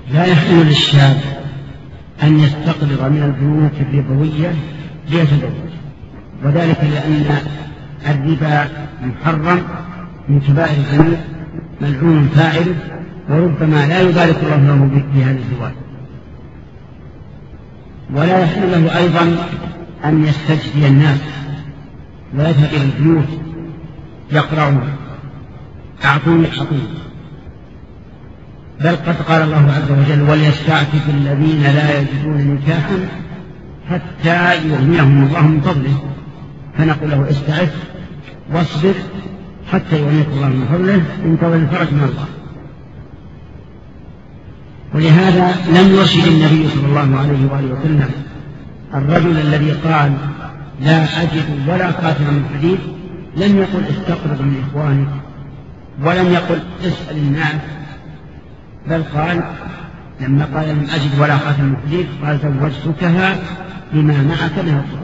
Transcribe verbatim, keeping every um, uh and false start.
لا يحل للشاب أن يستقرض من البنوك الربوية ليتزوج، وذلك لأن الربا محرم من كبائر الذنوب ملعون فاعله، وربما لا يبارك الله له بهذا الزواج. ولا يحل له أيضا أن يستجدي الناس ويذهب إلى البيوت يقرعون أعطوني حقيقي، بل قد قال الله عز وجل وليستعفف الذين لا يجدون نكاحا حتى يغنيهم الله من فضله، فنقول له استعف واصبر حتى يغنيك الله من فضله، انتظر الفرج من الله. ولهذا لم يرشد النبي صلى الله عليه وآله وسلم الرجل الذي قال لا أجد ولا خاتم من حديد، لم يقل استقرض من إخوانك، ولم يقل اسأل الناس، بل قال لما قال لم أجد ولا خاتم من حديد قال زوجتكها بما معك من القرآن.